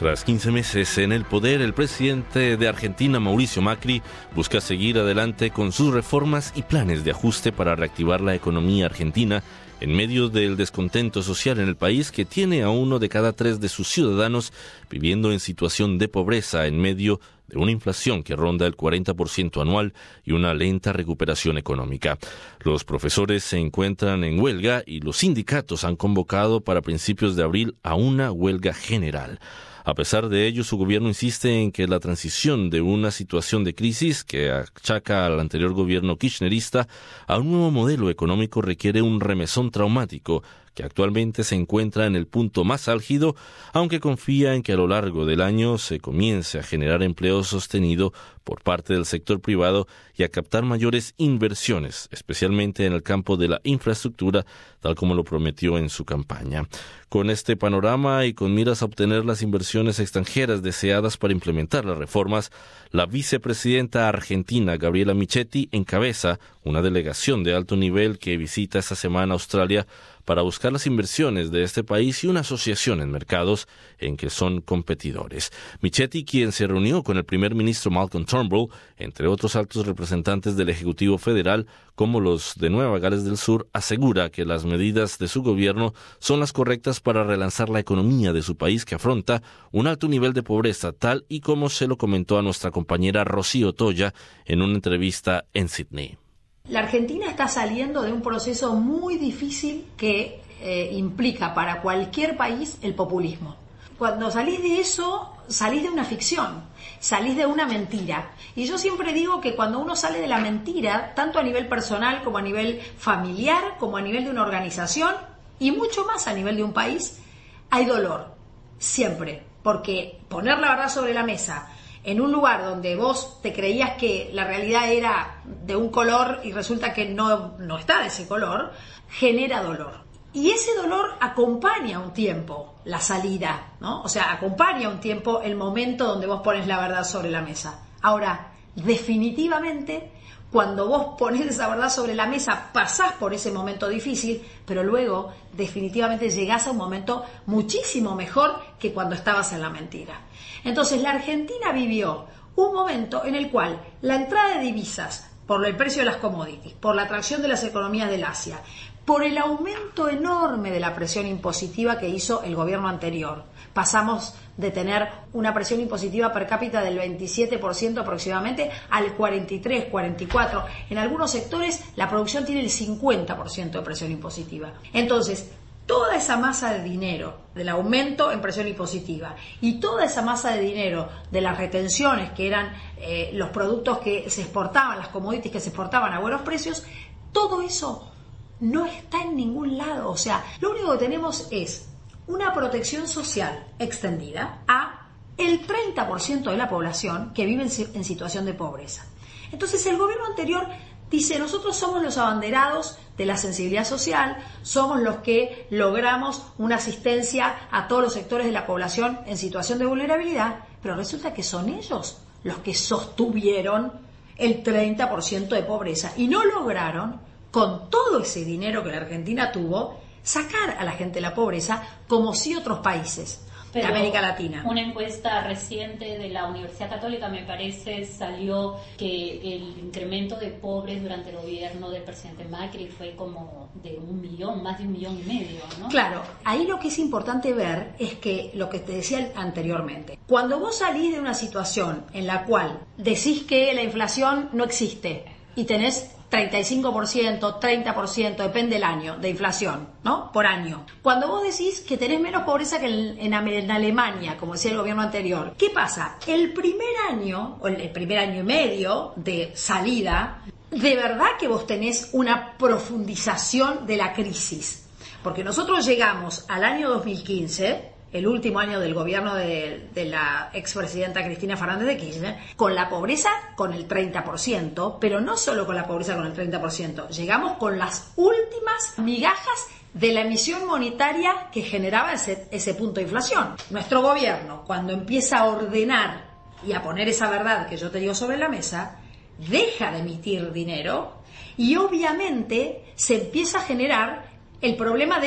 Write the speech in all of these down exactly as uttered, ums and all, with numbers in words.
Tras quince meses en el poder, el presidente de Argentina, Mauricio Macri, busca seguir adelante con sus reformas y planes de ajuste para reactivar la economía argentina en medio del descontento social en el país, que tiene a uno de cada tres de sus ciudadanos viviendo en situación de pobreza en medio de una inflación que ronda el cuarenta por ciento anual y una lenta recuperación económica. Los profesores se encuentran en huelga y los sindicatos han convocado para principios de abril a una huelga general. A pesar de ello, su gobierno insiste en que la transición de una situación de crisis que achaca al anterior gobierno kirchnerista a un nuevo modelo económico requiere un remesón traumático que actualmente se encuentra en el punto más álgido, aunque confía en que a lo largo del año se comience a generar empleo sostenido por parte del sector privado y a captar mayores inversiones, especialmente en el campo de la infraestructura, tal como lo prometió en su campaña. Con este panorama y con miras a obtener las inversiones extranjeras deseadas para implementar las reformas, la vicepresidenta argentina, Gabriela Michetti, encabeza una delegación de alto nivel que visita esta semana Australia para buscar las inversiones de este país y una asociación en mercados en que son competidores. Michetti, quien se reunió con el primer ministro Malcolm Turnbull, entre otros altos representantes del Ejecutivo Federal, como los de Nueva Gales del Sur, asegura que las medidas de su gobierno son las correctas para relanzar la economía de su país, que afronta un alto nivel de pobreza, tal y como se lo comentó a nuestra compañera Rocío Toya en una entrevista en Sydney. La Argentina está saliendo de un proceso muy difícil que eh, implica para cualquier país el populismo. Cuando salís de eso, salís de una ficción, salís de una mentira. Y yo siempre digo que cuando uno sale de la mentira, tanto a nivel personal como a nivel familiar, como a nivel de una organización y mucho más a nivel de un país, hay dolor, siempre. Porque poner la verdad sobre la mesa en un lugar donde vos te creías que la realidad era de un color y resulta que no, no está de ese color, genera dolor. Y ese dolor acompaña un tiempo la salida, ¿no? O sea, acompaña un tiempo el momento donde vos pones la verdad sobre la mesa. Ahora, definitivamente, cuando vos pones esa verdad sobre la mesa, pasás por ese momento difícil, pero luego definitivamente llegás a un momento muchísimo mejor que cuando estabas en la mentira. Entonces, la Argentina vivió un momento en el cual la entrada de divisas, por el precio de las commodities, por la atracción de las economías del Asia, por el aumento enorme de la presión impositiva que hizo el gobierno anterior. Pasamos de tener una presión impositiva per cápita del veintisiete por ciento aproximadamente al cuarenta y tres, cuarenta y cuatro por ciento. En algunos sectores la producción tiene el cincuenta por ciento de presión impositiva. Entonces, toda esa masa de dinero del aumento en presión impositiva y toda esa masa de dinero de las retenciones, que eran eh, los productos que se exportaban, las commodities que se exportaban a buenos precios, todo eso no está en ningún lado. O sea, lo único que tenemos es una protección social extendida a el treinta por ciento de la población que vive en situación de pobreza. Entonces, el gobierno anterior dice: nosotros somos los abanderados de la sensibilidad social, somos los que logramos una asistencia a todos los sectores de la población en situación de vulnerabilidad, pero resulta que son ellos los que sostuvieron el treinta por ciento de pobreza y no lograron, con todo ese dinero que la Argentina tuvo, sacar a la gente de la pobreza como sí otros países Pero de América Latina. Una encuesta reciente de la Universidad Católica, me parece, salió que el incremento de pobres durante el gobierno del presidente Macri fue como de un millón, más de un millón y medio, ¿no? Claro, ahí lo que es importante ver es que lo que te decía anteriormente, cuando vos salís de una situación en la cual decís que la inflación no existe y tenés treinta y cinco por ciento, treinta por ciento, depende del año, de inflación, ¿no? Por año. Cuando vos decís que tenés menos pobreza que en, en, en Alemania, como decía el gobierno anterior, ¿qué pasa? El primer año, o el primer año y medio de salida, de verdad que vos tenés una profundización de la crisis. Porque nosotros llegamos al año dos mil quince, el último año del gobierno de, de la expresidenta Cristina Fernández de Kirchner, con la pobreza con el treinta por ciento, pero no solo con la pobreza con el treinta por ciento, llegamos con las últimas migajas de la emisión monetaria que generaba ese, ese punto de inflación. Nuestro gobierno, cuando empieza a ordenar y a poner esa verdad que yo te digo sobre la mesa, deja de emitir dinero y obviamente se empieza a generar el problema de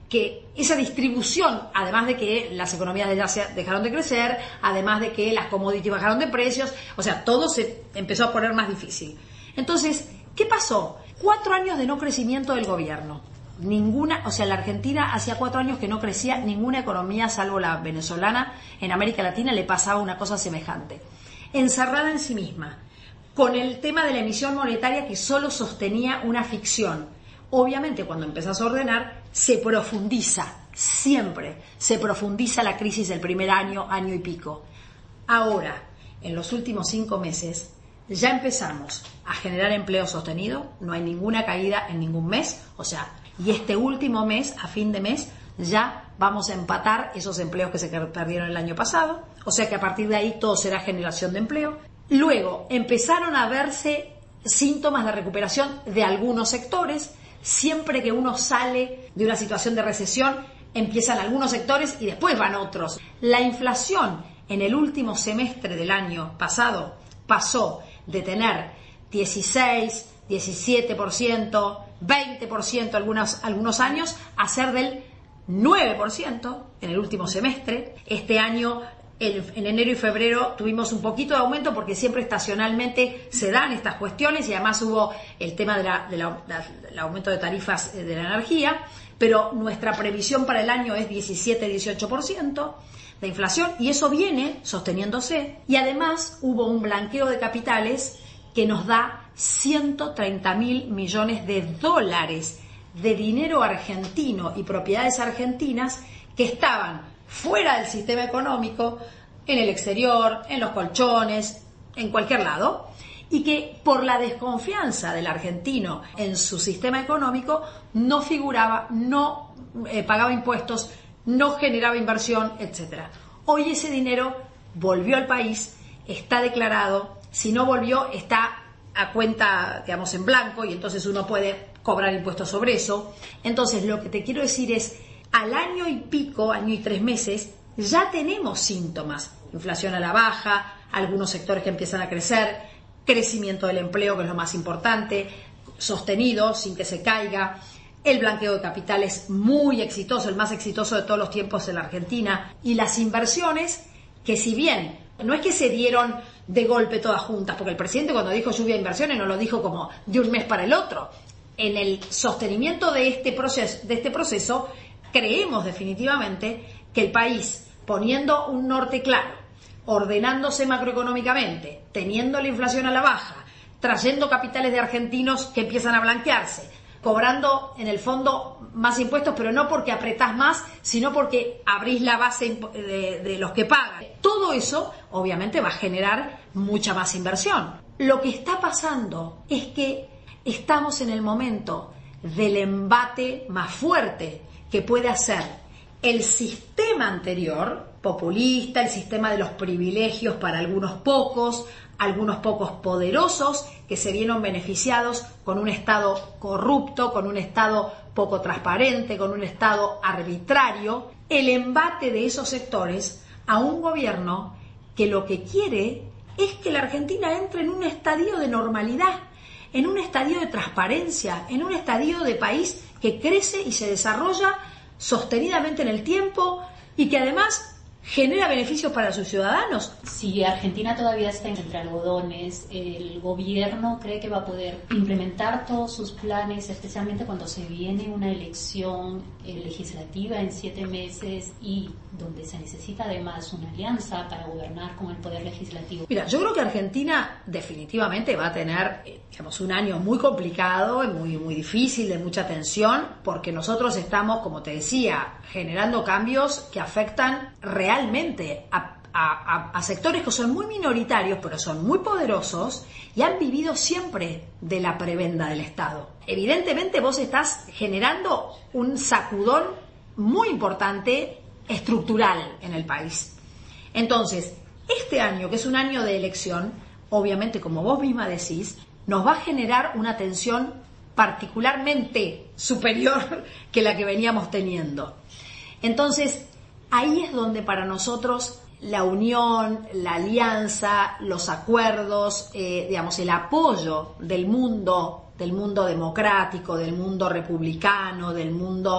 que esa distribución, además de que las economías de Asia dejaron de crecer, además de que las commodities bajaron de precios, o sea, todo se empezó a poner más difícil. Entonces, ¿qué pasó? Cuatro años de no crecimiento del gobierno. Ninguna, o sea, la Argentina hacía cuatro años que no crecía ninguna economía, salvo la venezolana. En América Latina le pasaba una cosa semejante. Encerrada en sí misma, con el tema de la emisión monetaria que solo sostenía una ficción. Obviamente, cuando empezás a ordenar, se profundiza, siempre se profundiza la crisis del primer año, año y pico. Ahora, en los últimos cinco meses, ya empezamos a generar empleo sostenido, no hay ninguna caída en ningún mes, o sea, y este último mes, a fin de mes, ya vamos a empatar esos empleos que se perdieron el año pasado, o sea que a partir de ahí todo será generación de empleo. Luego empezaron a verse síntomas de recuperación de algunos sectores. Siempre que uno sale de una situación de recesión, empiezan algunos sectores y después van otros. La inflación en el último semestre del año pasado pasó de tener dieciséis, diecisiete por ciento, veinte por ciento algunos, algunos años, a ser del nueve por ciento en el último semestre. Este año, en enero y febrero, tuvimos un poquito de aumento porque siempre estacionalmente se dan estas cuestiones y además hubo el tema de la, de la, de, del aumento de tarifas de la energía, pero nuestra previsión para el año es diecisiete a dieciocho por ciento de inflación y eso viene sosteniéndose. Y además hubo un blanqueo de capitales que nos da ciento treinta mil millones de dólares de dinero argentino y propiedades argentinas que estaban fuera del sistema económico, en el exterior, en los colchones, en cualquier lado, y que por la desconfianza del argentino en su sistema económico no figuraba, no eh, pagaba impuestos, no generaba inversión, etcétera. Hoy ese dinero volvió al país, está declarado, si no volvió está a cuenta, digamos, en blanco y entonces uno puede cobrar impuestos sobre eso. Entonces lo que te quiero decir es, al año y pico, año y tres meses, ya tenemos síntomas. Inflación a la baja, algunos sectores que empiezan a crecer, crecimiento del empleo, que es lo más importante, sostenido, sin que se caiga. El blanqueo de capitales muy exitoso, el más exitoso de todos los tiempos en la Argentina. Y las inversiones, que si bien no es que se dieron de golpe todas juntas, porque el presidente cuando dijo lluvia de inversiones no lo dijo como de un mes para el otro. En el sostenimiento de este proceso, de este proceso creemos definitivamente que el país, poniendo un norte claro, ordenándose macroeconómicamente, teniendo la inflación a la baja, trayendo capitales de argentinos que empiezan a blanquearse, cobrando en el fondo más impuestos, pero no porque apretás más, sino porque abrís la base de, de los que pagan. Todo eso, obviamente, va a generar mucha más inversión. Lo que está pasando es que estamos en el momento del embate más fuerte que puede hacer el sistema anterior, populista, el sistema de los privilegios para algunos pocos, algunos pocos poderosos que se vieron beneficiados con un Estado corrupto, con un Estado poco transparente, con un Estado arbitrario, el embate de esos sectores a un gobierno que lo que quiere es que la Argentina entre en un estadio de normalidad, en un estadio de transparencia, en un estadio de país que crece y se desarrolla sostenidamente en el tiempo y que además genera beneficios para sus ciudadanos. Si Argentina todavía está entre algodones, el gobierno cree que va a poder implementar todos sus planes, especialmente cuando se viene una elección eh, legislativa en siete meses y donde se necesita además una alianza para gobernar con el poder legislativo. Mira, yo creo que Argentina definitivamente va a tener, eh, digamos, un año muy complicado y muy, muy difícil, de mucha tensión, porque nosotros estamos, como te decía, generando cambios que afectan realmente a A, a, a sectores que son muy minoritarios, pero son muy poderosos y han vivido siempre de la prebenda del Estado. Evidentemente vos estás generando un sacudón muy importante estructural en el país. Entonces, este año, que es un año de elección, obviamente, como vos misma decís, nos va a generar una tensión particularmente superior que la que veníamos teniendo. Entonces, ahí es donde para nosotros la unión, la alianza, los acuerdos, eh, digamos, el apoyo del mundo, del mundo democrático, del mundo republicano, del mundo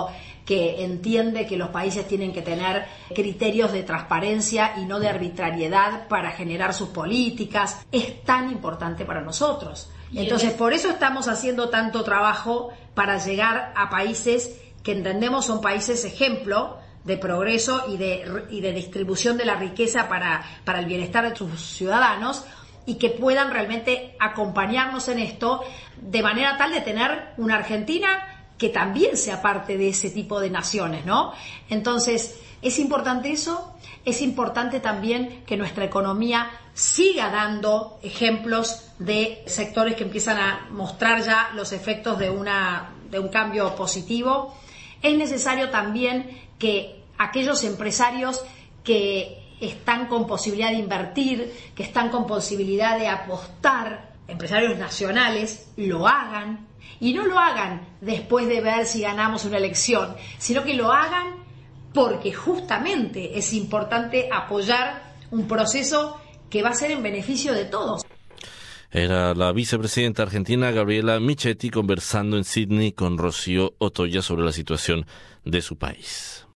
que entiende que los países tienen que tener criterios de transparencia y no de arbitrariedad para generar sus políticas. Es tan importante para nosotros. Entonces, por eso estamos haciendo tanto trabajo para llegar a países que entendemos son países ejemplo de progreso y de, y de distribución de la riqueza para, para el bienestar de sus ciudadanos, y que puedan realmente acompañarnos en esto de manera tal de tener una Argentina que también sea parte de ese tipo de naciones, ¿no? Entonces, es importante eso, es importante también que nuestra economía siga dando ejemplos de sectores que empiezan a mostrar ya los efectos de, una, de un cambio positivo. Es necesario también que aquellos empresarios que están con posibilidad de invertir, que están con posibilidad de apostar, empresarios nacionales, lo hagan, y no lo hagan después de ver si ganamos una elección, sino que lo hagan porque justamente es importante apoyar un proceso que va a ser en beneficio de todos. Era la vicepresidenta argentina Gabriela Michetti conversando en Sydney con Rocío Otoya sobre la situación de su país.